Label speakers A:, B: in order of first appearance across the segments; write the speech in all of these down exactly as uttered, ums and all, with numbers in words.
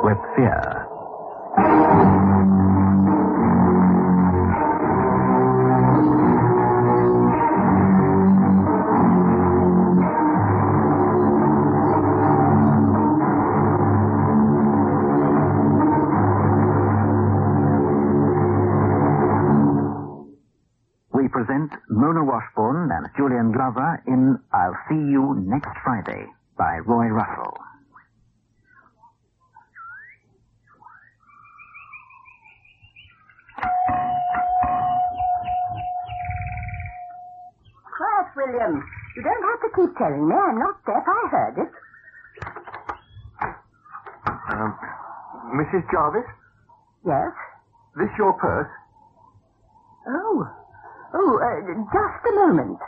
A: with fear. We present Mona Washburn and Julian Glover in I'll See You Next Friday by Roy Russell.
B: Quiet, William. You don't have to keep telling me. I'm not deaf. I heard it.
C: Um, Missus Jarvis?
B: Yes?
C: This your purse?
B: Oh. Oh, uh, just a moment.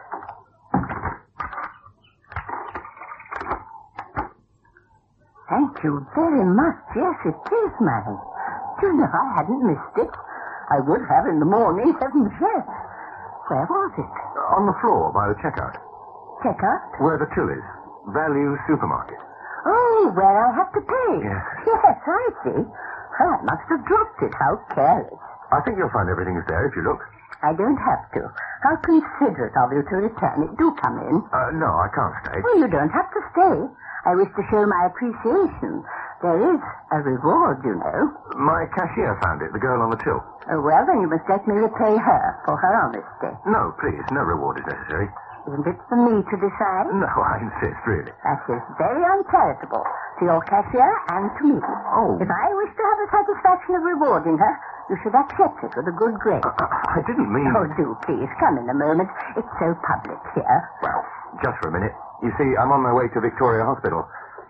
B: Thank you very much. Yes, it is mine. Do you know, I hadn't missed it. I would have in the morning, heavens yes. Where was it?
C: On the floor by the checkout.
B: Checkout?
C: Where the till is. Value supermarket.
B: Oh, where I have to pay.
C: Yes.
B: Yes, I see. Well, I must have dropped it. How careless.
C: I think you'll find everything is there if you look.
B: I don't have to. How considerate of you to return it. Do come in.
C: Uh, no, I can't stay.
B: Well, you don't have to stay. I wish to show my appreciation. There is a reward, you know.
C: My cashier found it, the girl on the till.
B: Oh, well, then you must let me repay her for her honesty.
C: No, please, no reward is necessary.
B: Isn't it for me to decide?
C: No, I insist, really.
B: That is very uncharitable to your cashier and to me.
C: Oh.
B: If I wish to have the satisfaction of rewarding her, you should accept it with a good grace.
C: Uh, I didn't mean...
B: Oh, do please, come in a moment. It's so public here.
C: Well, just for a minute. You see, I'm on my way to Victoria Hospital.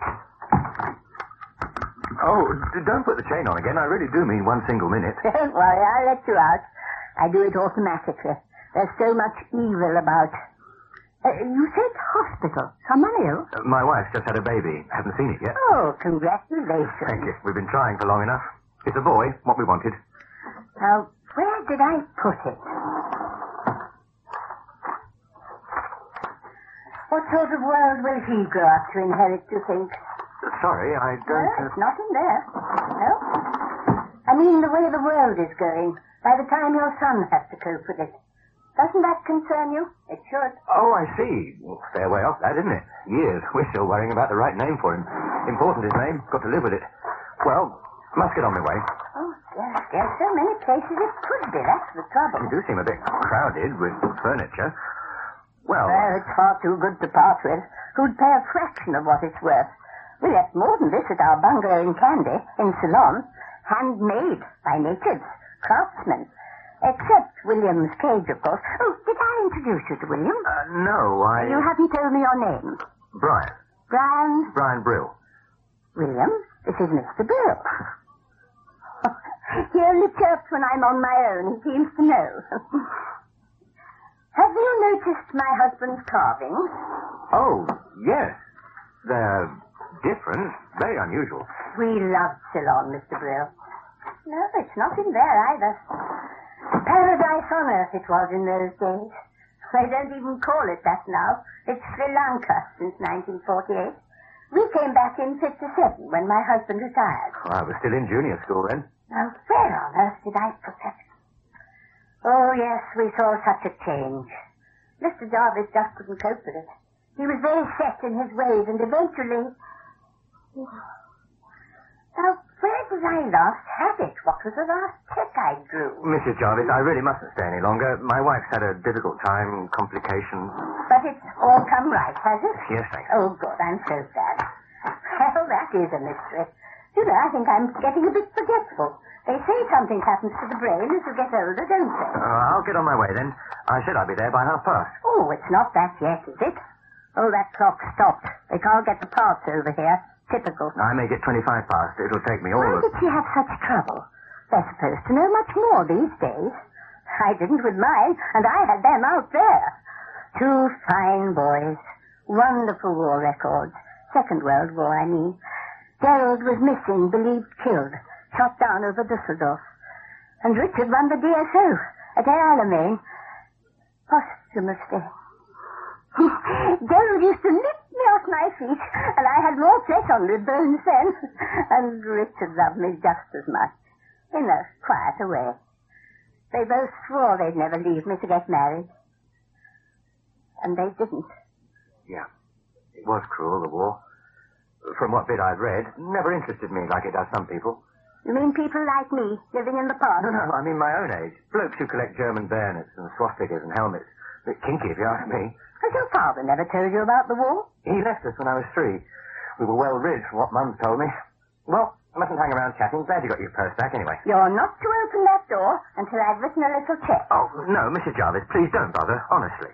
C: Oh, d- don't put the chain on again. I really do mean one single minute.
B: Don't worry, I'll let you out. I do it automatically. There's so much evil about... Uh, you said hospital. Someone ill?
C: Uh, my wife's just had a baby. Haven't seen it yet.
B: Oh, congratulations.
C: Thank you. We've been trying for long enough. It's a boy, what we wanted.
B: Now, where did I put it? What sort of world will he grow up to inherit, do you think?
C: Sorry, I don't...
B: No, it's not in there. No. I mean the way the world is going. By the time your son has to cope with it. Doesn't that concern you? It should.
C: Oh, I see. Well, fair way off that, isn't it? Years. We're still worrying about the right name for him. Important, his name. Got to live with it. Well, must get on my way.
B: Oh, yes. There's so many places it could be. That's the trouble.
C: You do seem a bit crowded with furniture. Well...
B: Well, it's far too good to part with. Who'd pay a fraction of what it's worth? We left more than this at our bungalow in Candy, in Ceylon. Handmade by natives, craftsmen. Except William's cage, of course. Oh, did I introduce you to William?
C: Uh, no, I...
B: You haven't told me your name.
C: Brian.
B: Brian?
C: Brian Brill.
B: William, this is Mister Brill. He only chirps when I'm on my own. He seems to know. Have you noticed my husband's carvings?
C: Oh, yes. They're different. Very unusual.
B: We love Ceylon, Mister Brill. No, it's not in there either. Paradise on earth it was in those days. They don't even call it that now. It's Sri Lanka since nineteen forty-eight. We came back in fifty-seven when my husband retired.
C: Well, I was still in junior school then.
B: Now, where on earth did I put that? Oh, yes, we saw such a change. Mister Jarvis just couldn't cope with it. He was very set in his ways, and eventually... Now, where did I last have it? What was the last check I drew?
C: Missus Jarvis, I really mustn't stay any longer. My wife's had a difficult time, complications.
B: But it's all come right, has it?
C: Yes, thank you.
B: Oh, good. I'm so glad. Well, that is a mystery. You know, I think I'm getting a bit forgetful. They say something happens to the brain as you get older, don't they?
C: Uh, I'll get on my way then. I said I'd be there by half past.
B: Oh, it's not that yet, is it? Oh, that clock stopped. They can't get the parts over here. Typical.
C: I may get twenty-five past. It'll take me all
B: Why
C: of...
B: did she have such trouble? They're supposed to know much more these days. I didn't with mine, and I had them out there. Two fine boys. Wonderful war records. Second World War, I mean. Gerald was missing, believed killed. Shot down over Dusseldorf. And Richard won the D S O at Air Alamein. Posthumously. Gerald used to nip me off my feet, and I had more flesh on the bones then. And Richard loved me just as much, in a quieter way. They both swore they'd never leave me to get married. And they didn't.
C: Yeah, it was cruel, the war. From what bit I've read, never interested me like it does some people.
B: You mean people like me, living in the past?
C: No, no, I mean my own age. Blokes who collect German bayonets and swastikas and helmets. A bit kinky, if you ask me.
B: Has your father never told you about the war?
C: He left us when I was three. We were well rid, from what Mum told me. Well, I mustn't hang around chatting. Glad you got your purse back, anyway.
B: You're not to open that door until I've written a little check.
C: Oh, no, Missus Jarvis, please don't bother, honestly.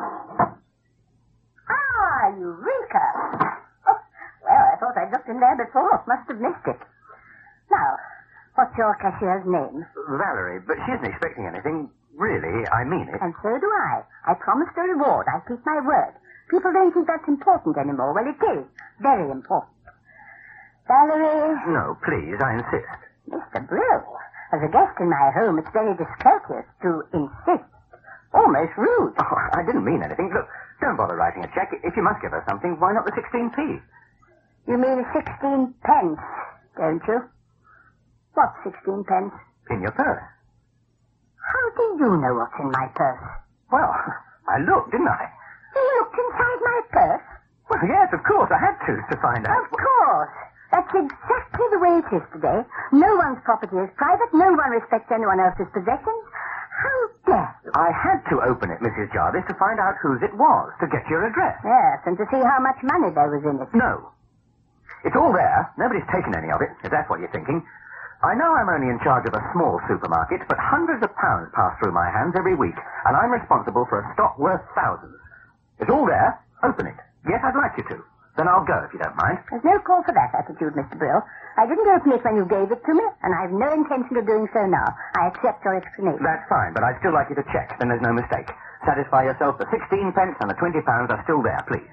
B: Ah, Eureka! Oh, well, I thought I'd looked in there before. Must have missed it. Now, what's your cashier's name?
C: Valerie, but she isn't expecting anything. Really, I mean it.
B: And so do I. I promised a reward. I keep my word. People don't think that's important anymore. Well, it is. Very important. Valerie...
C: No, please, I insist.
B: Mister Brill, as a guest in my home, it's very discourteous to insist. Almost rude.
C: Oh, I didn't mean anything. Look, don't bother writing a check. If you must give her something, why not the sixteen p?
B: You mean sixteen pence, don't you? What's sixteen pence?
C: In your purse.
B: How do you know what's in my purse?
C: Well, I looked, didn't I?
B: You looked inside my purse?
C: Well, yes, of course. I had to, to find out.
B: Of course. That's exactly the way it is today. No one's property is private. No one respects anyone else's possessions. How dare you?
C: I had to open it, Missus Jarvis, to find out whose it was, to get your address.
B: Yes, and to see how much money there was in it.
C: No. It's all there. Nobody's taken any of it, if that's what you're thinking. I know I'm only in charge of a small supermarket, but hundreds of pounds pass through my hands every week, and I'm responsible for a stock worth thousands. It's all there. Open it. Yes, I'd like you to. Then I'll go, if you don't mind.
B: There's no call for that attitude, Mister Brill. I didn't open it when you gave it to me, and I've no intention of doing so now. I accept your explanation.
C: That's fine, but I'd still like you to check, then there's no mistake. Satisfy yourself the sixteen pence and the twenty pounds are still there, please.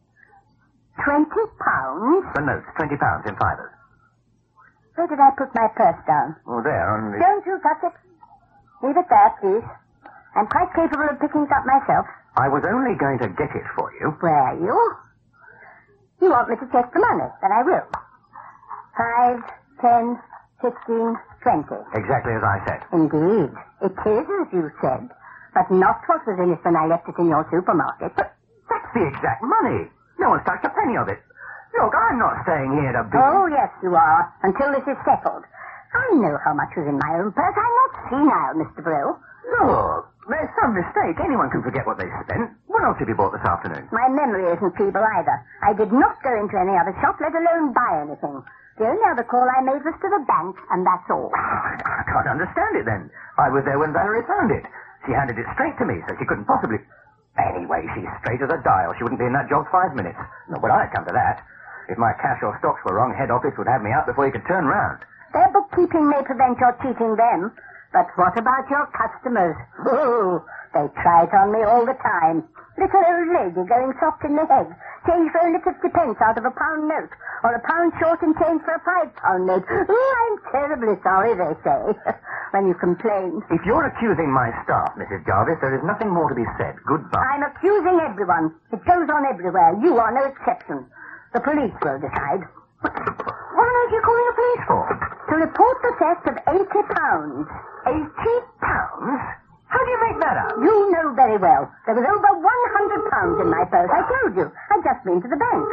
B: Twenty pounds?
C: The notes, twenty pounds in fivers.
B: Where did I put my purse down?
C: Oh, there, on the...
B: Don't you touch it. Leave it there, please. I'm quite capable of picking it up myself.
C: I was only going to get it for you.
B: Were you? You want me to check the money? Then I will. Five, ten, fifteen, twenty.
C: Exactly as I said.
B: Indeed. It is as you said. But not what was in it when I left it in your supermarket.
C: But that's the exact money. No one's touched a penny of it. Look, I'm not staying here to be...
B: Oh, yes, you are. Until this is settled. I know how much was in my own purse. I'm not senile, Mister Brill.
C: Look, there's some mistake. Anyone can forget what they spent. What else have you bought this afternoon?
B: My memory isn't feeble either. I did not go into any other shop, let alone buy anything. The only other call I made was to the bank, and that's all.
C: I, I can't understand it, then. I was there when Valerie found it. She handed it straight to me, so she couldn't possibly... Anyway, she's straight as a dial. She wouldn't be in that job five minutes. Not would I come to that. If my cash or stocks were wrong, head office would have me out before you could turn round.
B: Their bookkeeping may prevent your cheating them. But what about your customers? Oh, they try it on me all the time. Little old lady going soft in the head. Change for only fifty pence out of a pound note. Or a pound short in change for a five pound note. Oh, I'm terribly sorry, they say, when you complain.
C: If you're accusing my staff, Missus Jarvis, there is nothing more to be said. Goodbye.
B: I'm accusing everyone. It goes on everywhere. You are no exception. The police will decide.
C: What on earth are you calling the police for?
B: To report the theft of eighty pounds.
C: Eighty pounds? How do you make that up?
B: You know very well. There was over one hundred pounds in my purse. I told you. I'd just been to the bank.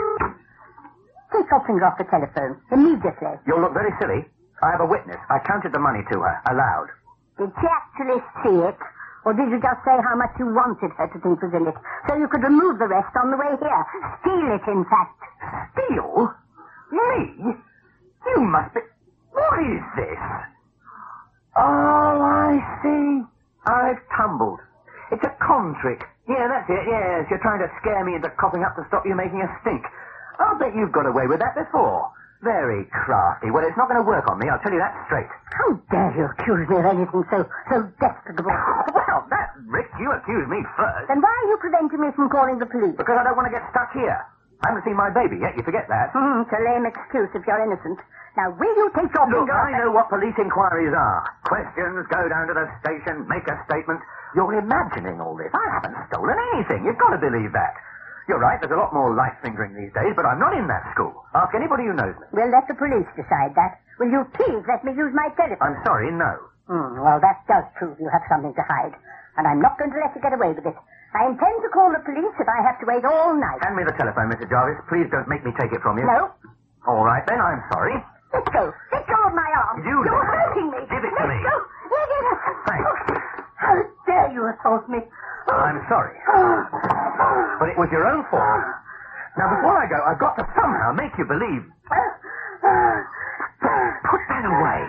B: Take your finger off the telephone. Immediately.
C: You'll look very silly. I have a witness. I counted the money to her, aloud.
B: Did she actually see it? Or did you just say how much you wanted her to think was in it, so you could remove the rest on the way here? Steal it, in fact.
C: Steal? Me? You must be... What is this? Oh, I see. I've tumbled. It's a con trick. Yeah, that's it, yes. You're trying to scare me into coughing up to stop you making a stink. I'll bet you've got away with that before. Very crafty. Well, it's not going to work on me, I'll tell you that straight.
B: How dare you accuse me of anything so, so despicable?
C: Well, that, Rick, you accused me first.
B: Then why are you preventing me from calling the police?
C: Because I don't want to get stuck here. I haven't seen my baby yet, you forget that.
B: Hmm, it's a lame excuse if you're innocent. Now, will you take your
C: Look,
B: finger off
C: I know what police inquiries are. Questions, go down to the station, make a statement. You're imagining all this. I haven't stolen anything. You've got to believe that. You're right, there's a lot more light fingering these days, but I'm not in that school. Ask anybody who knows me.
B: We'll let the police decide that. Will you please let me use my telephone?
C: I'm sorry, no.
B: Hmm, well, that does prove you have something to hide. And I'm not going to let you get away with it. I intend to call the police if I have to wait all night.
C: Hand me the telephone, Missus Jarvis. Please don't make me take it from you.
B: No.
C: All right, then, I'm sorry.
B: Let go. Let go of my arm.
C: You
B: You're
C: let
B: hurting me.
C: Give it
B: let
C: to me.
B: Go. Let it go.
C: Thanks.
B: Oh, how dare you assault me?
C: I'm sorry. But it was your own fault. Now, before I go, I've got to somehow make you believe. Put that away.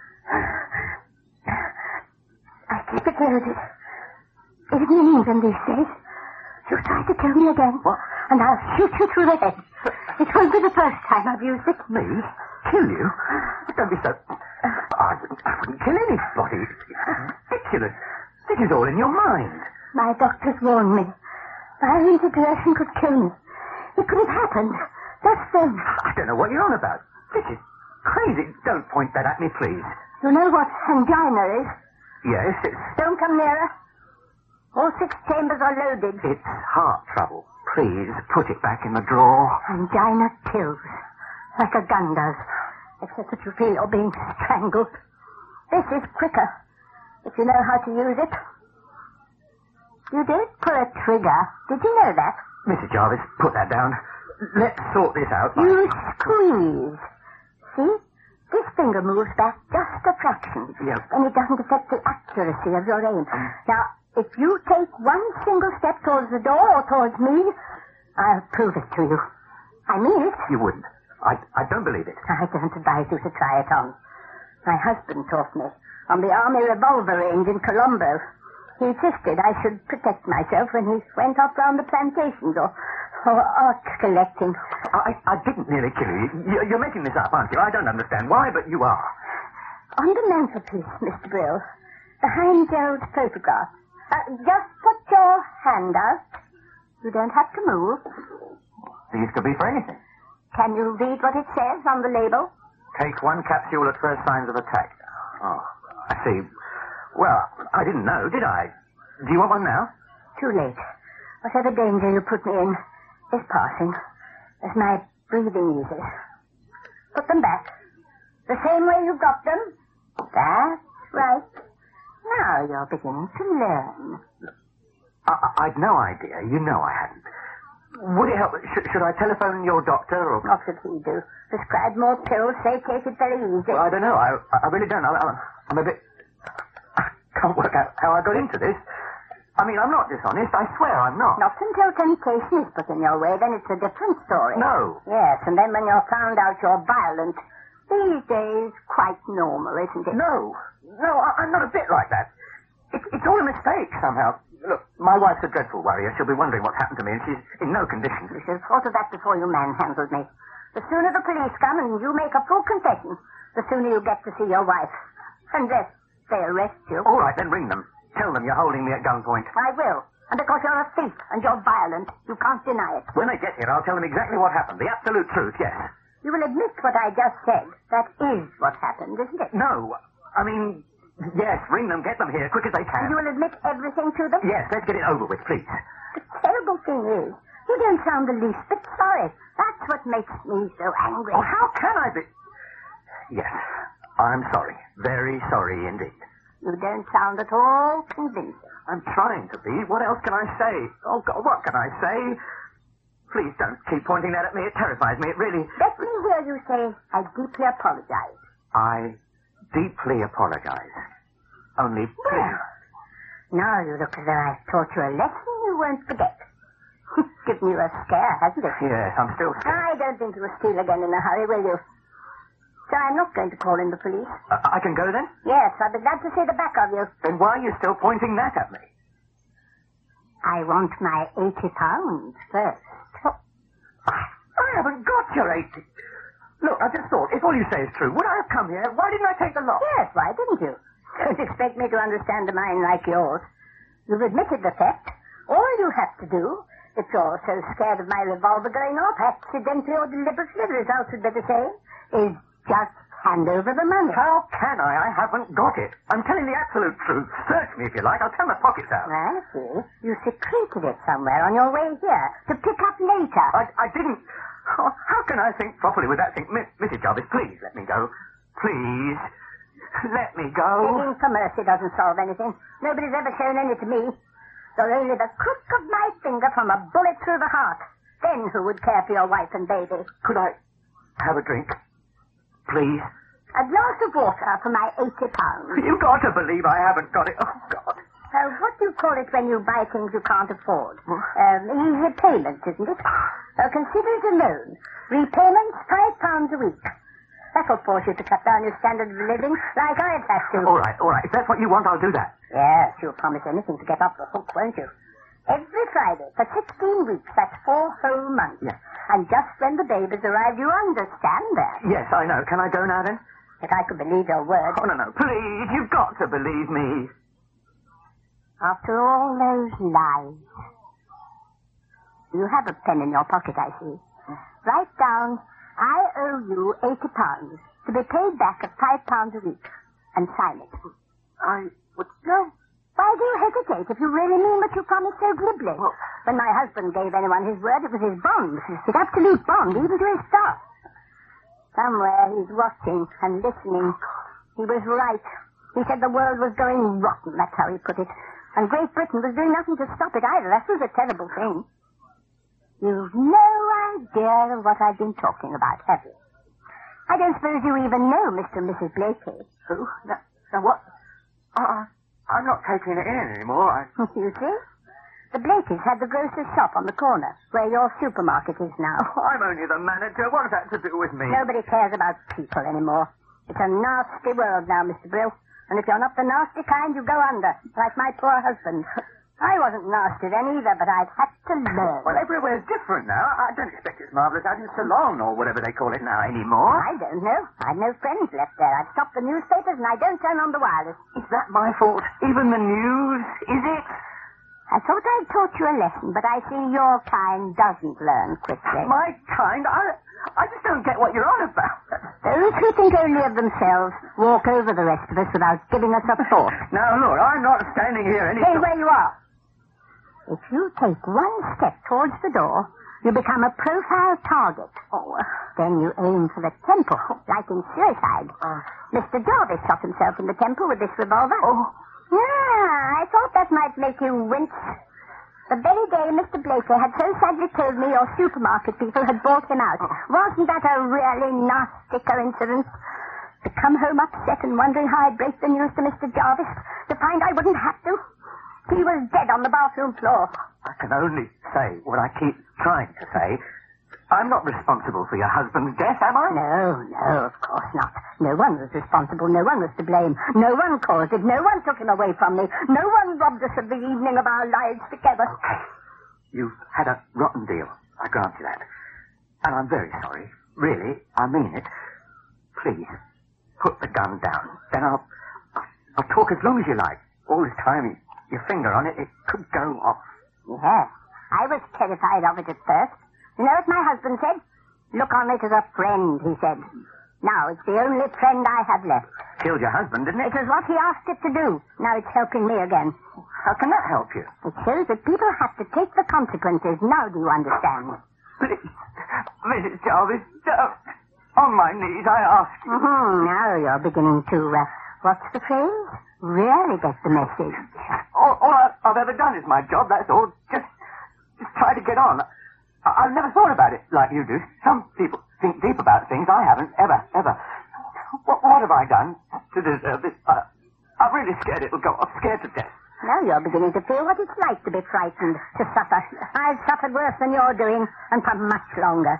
B: I keep it there, is it? Isn't in England these days? You tried to kill me again.
C: What?
B: And I'll shoot you through the head. It won't be the first time I've used it.
C: Me? Kill you? Don't be so... I wouldn't, I wouldn't kill anybody. It's ridiculous. This is all in your mind.
B: My doctors warned me. Violent aggression could kill me. It could have happened. Just then.
C: I don't know what you're on about. This is crazy. Don't point that at me, please.
B: You know what angina is?
C: Yes, it's...
B: Don't come nearer. All six chambers are loaded.
C: It's heart trouble. Please, put it back in the drawer.
B: Angina kills. Like a gun does. Except that you feel you're being strangled. This is quicker. If you know how to use it. You did pull a trigger. Did you know that?
C: Missus Jarvis, put that down. Let's sort this out.
B: You squeeze. See? This finger moves back just a fraction.
C: Yeah.
B: And it doesn't affect the accuracy of your aim. Now, if you take one single step towards the door or towards me, I'll prove it to you. I mean it.
C: You wouldn't. I, I don't believe it.
B: I don't advise you to try it on. My husband taught me on the Army revolver range in Colombo. He insisted I should protect myself when he went off round the plantations or, or art collecting.
C: I, I didn't nearly kill you. you. You're making this up, aren't you? I don't understand why, but you are.
B: On the mantelpiece, Mister Brill, behind Gerald's photograph. Uh, just put your hand out. You don't have to move.
C: These could be for anything.
B: Can you read what it says on the label?
C: Take one capsule at first signs of attack. Oh, I see. Well, I didn't know, did I? Do you want one now?
B: Too late. Whatever danger you put me in is passing as my breathing eases. Put them back. The same way you got them. That's right. Now you're beginning to learn.
C: I, I, I'd no idea. You know I hadn't. Would it help? Should, should I telephone your doctor or...
B: What should he do? Prescribe more pills, say take it very easy.
C: Well, I don't know. I, I really don't. I, I'm a bit... I can't work out how I got into this. I mean, I'm not dishonest. I swear I'm not.
B: Not until temptation is put in your way, then it's a different story.
C: No.
B: Yes, and then when you're found out you're violent. These days, quite normal, isn't it?
C: No. No, I, I'm not a bit like that. It, it's all a mistake, somehow. Look, my wife's a dreadful worrier. She'll be wondering what's happened to me, and she's in no condition.
B: You should have thought of that before you manhandled me. The sooner the police come and you make a full confession, the sooner you get to see your wife. Unless they arrest you.
C: All right, then ring them. Tell them you're holding me at gunpoint.
B: I will. And because you're a thief and you're violent, you can't deny it.
C: When they get here, I'll tell them exactly what happened. The absolute truth, yes.
B: You will admit what I just said. That is what happened, isn't it?
C: No. I mean, yes, ring them, get them here, quick as they can.
B: You will admit everything to them?
C: Yes, let's get it over with, please.
B: The terrible thing is, you don't sound the least bit sorry. That's what makes me so angry.
C: Oh, how can I be? Yes, I'm sorry. Very sorry indeed.
B: You don't sound at all convincing.
C: I'm trying to be. What else can I say? Oh, God, what can I say? Please don't keep pointing that at me. It terrifies me. It really...
B: Let me hear you say, I deeply apologize.
C: I deeply apologize. Only please...
B: Well, now you look as though I've taught you a lesson you won't forget. Given you a scare, hasn't it?
C: Yes, I'm still scared.
B: I don't think you'll steal again in a hurry, will you? So I'm not going to call in the police.
C: Uh, I can go then?
B: Yes, I'd be glad to see the back of you.
C: Then why are you still pointing that at me?
B: I want my eighty pounds first.
C: I haven't got your eighty. Look, I just thought, if all you say is true, would I have come here? Why didn't I take the lot?
B: Yes, why didn't you? Don't expect me to understand a mind like yours. You've admitted the theft. All you have to do, if you're so scared of my revolver going off, accidentally or deliberately, the result would be the same, is just hand over the money.
C: How can I? I haven't got it. I'm telling the absolute truth. Search me if you like. I'll turn my pockets out.
B: I see. You secreted it somewhere on your way here to pick up later.
C: I, I didn't... Oh, how can I think properly without thinking... Miss, Missus Jarvis, please let me go. Please. Let me go.
B: Begging for mercy doesn't solve anything. Nobody's ever shown any to me. You're only the crook of my finger from a bullet through the heart. Then who would care for your wife and baby?
C: Could I have a drink? Please?
B: A glass of water for my eighty pounds.
C: You've got to believe I haven't got it. Oh, God.
B: Uh, what do you call it when you buy things you can't afford? Um, easy payment, isn't it? Uh, consider it a loan. Repayments, five pounds a week. That'll force you to cut down your standard of living, like I've had to.
C: All right, all right. If that's what you want, I'll do that.
B: Yes, you'll promise anything to get off the hook, won't you? Every Friday for sixteen weeks, that's four whole months.
C: Yes.
B: And just when the babies arrive, you understand that.
C: Yes, I know. Can I go now, then?
B: If I could believe your word.
C: Oh, no, no. Please, you've got to believe me.
B: After all those lies. You have a pen in your pocket, I see. Write down, I owe you eighty pounds to be paid back at five pounds a week. And sign it.
C: I would...
B: No. Why do you hesitate if you really mean what you promised so glibly?
C: Well,
B: when my husband gave anyone his word, it was his bond. His absolute bond, even to his staff. Somewhere he's watching and listening. He was right. He said the world was going rotten, that's how he put it. And Great Britain was doing nothing to stop it either. That was a terrible thing. You've no idea of what I've been talking about, have you? I don't suppose you even know Mister and Missus Blakey.
C: Who? Now, now what? Uh, I'm not taking it in anymore. I...
B: You see? The Blakeys had the grocer's shop on the corner, where your supermarket is now.
C: I'm only the manager. What's that to do with me?
B: Nobody cares about people anymore. It's a nasty world now, Mister Brill. And if you're not the nasty kind, you go under, like my poor husband. I wasn't nasty then either, but I've had to learn.
C: Well, everywhere's different now. I don't expect it's marvellous out in Ceylon or whatever they call it now anymore.
B: I don't know. I've no friends left there. I've stopped the newspapers and I don't turn on the wireless.
C: Is that my fault? Even the news? Is it?
B: I thought I'd taught you a lesson, but I see your kind doesn't learn quickly.
C: My kind? I, I just don't get what you're on about.
B: Those who think only of themselves walk over the rest of us without giving us a thought.
C: Now, look, I'm not standing here any...
B: Stay where you are. If you take one step towards the door, you become a profile target.
C: Oh, uh...
B: Then you aim for the temple, like in suicide.
C: Uh...
B: Mister Jarvis shot himself in the temple with this revolver.
C: Oh...
B: Yeah, I thought that might make you wince. The very day Mister Blakey had so sadly told me your supermarket people had bought him out. Wasn't that a really nasty coincidence? To come home upset and wondering how I'd break the news to Mister Jarvis, to find I wouldn't have to. He was dead on the bathroom floor.
C: I can only say what I keep trying to say. I'm not responsible for your husband's death, am I?
B: No, no, of course not. No one was responsible. No one was to blame. No one caused it. No one took him away from me. No one robbed us of the evening of our lives together.
C: Okay. You've had a rotten deal. I grant you that. And I'm very sorry. Really, I mean it. Please, put the gun down. Then I'll, I'll, I'll talk as long as you like. All this time, you, your finger on it, it could go off.
B: Yeah, I was terrified of it at first. You know what my husband said? Look on it as a friend, he said. Now it's the only friend I have left.
C: Killed your husband, didn't it?
B: It was what he asked it to do. Now it's helping me again.
C: How can that help you?
B: It shows that people have to take the consequences. Now do you understand?
C: Please, Missus Jarvis, don't. On my knees, I ask you.
B: Mm-hmm. Now you're beginning to, uh, what's the phrase? Really get the message.
C: All, all I've, I've ever done is my job, that's all. Just, just try to get on. I've never thought about it like you do. Some people think deep about things. I haven't, ever, ever. What, what have I done to deserve this? Uh, I'm really scared it'll go off, scared to death.
B: Now you're beginning to feel what it's like to be frightened, to suffer. I've suffered worse than you're doing, and for much longer.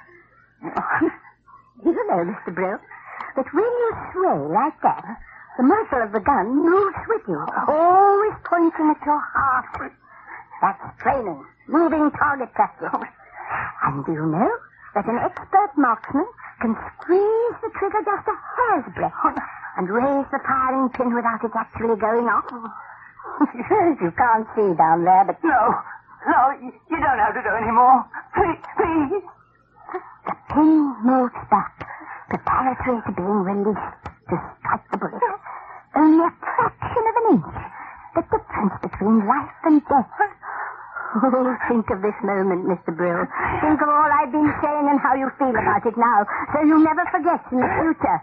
B: You know, Mister Brill, that when you sway like that, the muzzle of the gun moves with you, always pointing at your heart. That's training. Moving target practice. And do you know that an expert marksman can squeeze the trigger just a hair's breadth and raise the firing pin without it actually going off? You can't see down there, but...
C: No, no, you don't have to do any more. Please, please.
B: The pin moves back, preparatory to being released to strike the bullet. Only a fraction of an inch. The difference between life and death. Oh, think of this moment, Mister Brill. Think of all I've been saying and how you feel about it now, so you'll never forget in the future.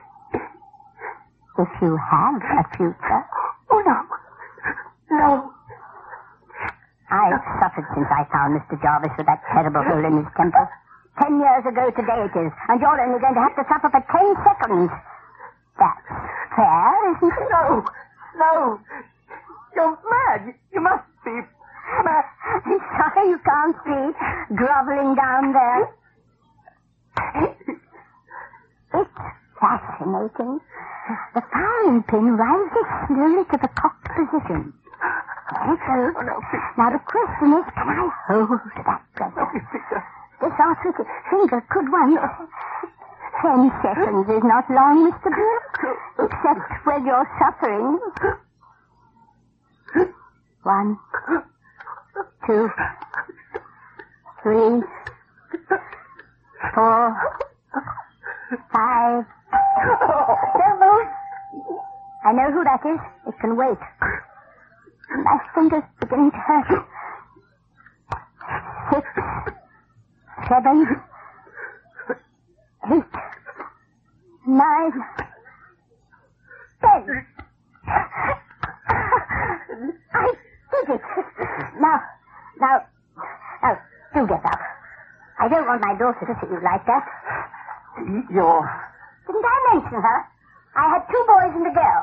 B: If you have a future.
C: Oh, no. No.
B: I've suffered since I found Mister Jarvis with that terrible hole in his temple. Ten years ago today it is, and you're only going to have to suffer for ten seconds. That's fair, isn't it?
C: No. No. You're mad. You must be mad.
B: I'm sorry you can't see, groveling down there. It's fascinating. The firing pin rises slowly to the cocked position. There it goes.
C: Oh, no,
B: now the question is, can I hold that pressure? This arthritic finger could once... Ten seconds is not long, Mister Brill, except when you're suffering. One, two, three, four, five. Don't move. I know who that is. It can wait. My finger's beginning to hurt. Six, seven, eight, nine, ten. I did it. Now, now, now, do get up. I don't want my daughter to see you like that.
C: You're...
B: Didn't I mention her? I had two boys and a girl.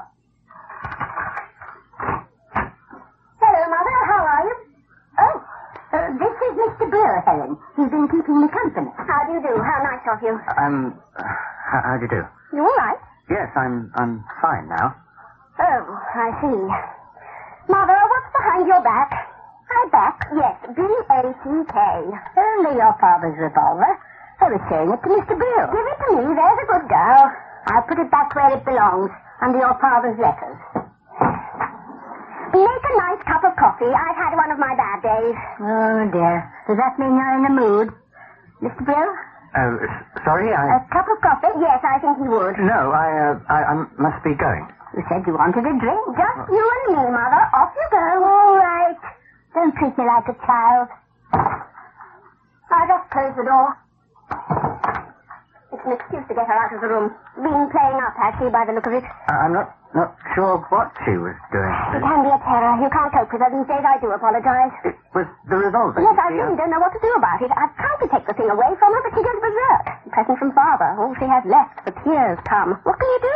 B: Hello, Mother. How are you? Oh, uh, this is Mister Brill, Helen. He's been keeping me company. How do you do? How nice of you.
A: I'm... Uh, how, how do you do?
B: You all right?
A: Yes, I'm I'm fine now.
B: Oh, I see. Mother, what's behind your back? My back? Yes, B A C K. Only your father's revolver. I was showing it to Mister Brill. Give it to me. There's a good girl. I'll put it back where it belongs, under your father's letters. Make a nice cup of coffee. I've had one of my bad days. Oh, dear. Does that mean you're in the mood? Mister Brill?
A: Oh, s- sorry, I...
B: A cup of coffee? Yes, I think he would.
A: No, I, uh, I, I must be going.
B: You said you wanted a drink. Just you and me, Mother. Off you go. All right. Don't treat me like a child. I'll just close the door. It's an excuse to get her out of the room. Been playing up, has she, by the look of it?
A: I- I'm not, not sure what she was doing.
B: It can be a terror. You can't cope with her these days. I do apologize.
A: It was the revolver.
B: Yes, I
A: you see,
B: really don't know what to do about it. I've tried to take the thing away from her, but she goes berserk. A present from Father. All she has left. The tears come. What can you do?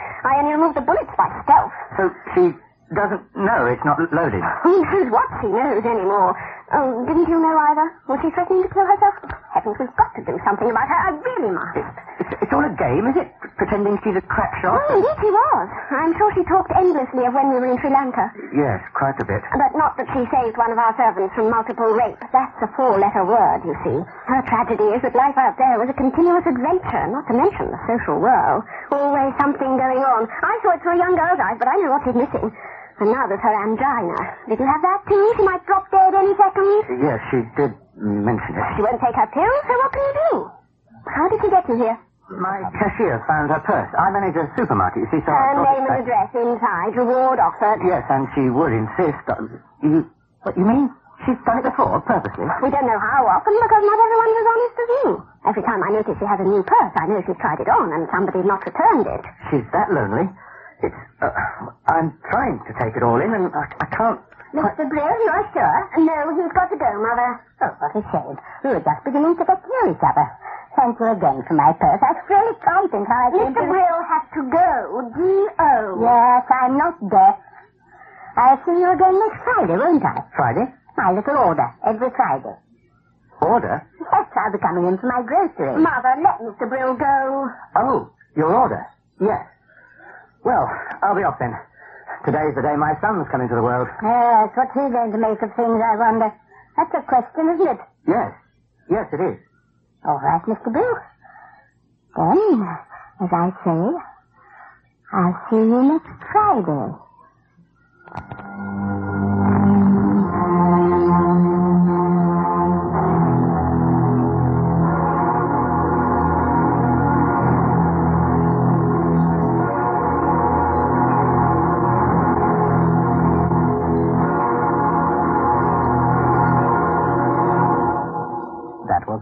B: I only removed the bullets by stealth.
A: So she doesn't know it's not loaded.
B: Who knows what she knows anymore? Oh, didn't you know either? Was she threatening to kill herself? Heavens, we've got to do something about her. I really must.
A: It's, it's, it's all a game, is it? Pretending she's a crack shot?
B: Oh, indeed she was. I'm sure she talked endlessly of when we were in Sri Lanka.
A: Yes, quite a bit.
B: But not that she saved one of our servants from multiple rape. That's a four-letter word, you see. Her tragedy is that life out there was a continuous adventure, not to mention the social whirl. Always something going on. I saw it through a young girl's eyes, but I know what she's missing. And now there's her angina. Did you have that too? She might drop dead any second.
A: Yes, she did mention it.
B: She won't take her pills, so what can you do? How did she get you here?
A: My cashier found her purse. I manage a supermarket, you see, so...
B: Her
A: I thought
B: name
A: it-
B: and address inside. Reward offered.
A: Yes, and she would insist on... You... What, you mean she's done it before, purposely?
B: We don't know how often, because not everyone's as honest as you. Every time I notice she has a new purse, I know she's tried it on and somebody's not returned it.
A: She's that lonely. It's... Uh, I'm trying to take it all in, and I, I can't...
B: Mister Brill, you're sure? No, he's got to go, Mother. Oh, what a shame. We were just beginning to get to know each other. Thank you again for my purse. I really can't think how I came to... Mister Brill has to go. G O Yes, I'm not deaf. I'll see you again next Friday, won't I?
A: Friday?
B: My little order, every Friday.
A: Order?
B: Yes, I'll be coming in for my groceries. Mother, let Mister Brill go.
A: Oh, your order? Yes. Well, I'll be off then. Today's the day my son's coming to the world.
B: Yes, what's he going to make of things, I wonder? That's a question, isn't it?
A: Yes. Yes, it is.
B: All right, Mister Brill. Then, as I say, I'll see you next Friday.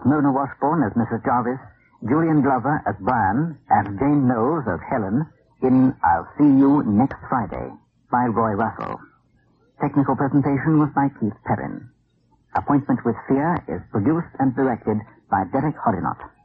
A: Mona Washburn as Missus Jarvis, Julian Glover as Brian, and Jane Knowles as Helen in I'll See You Next Friday by Roy Russell. Technical presentation was by Keith Perrin. Appointment with Fear is produced and directed by Derek Hoddinott.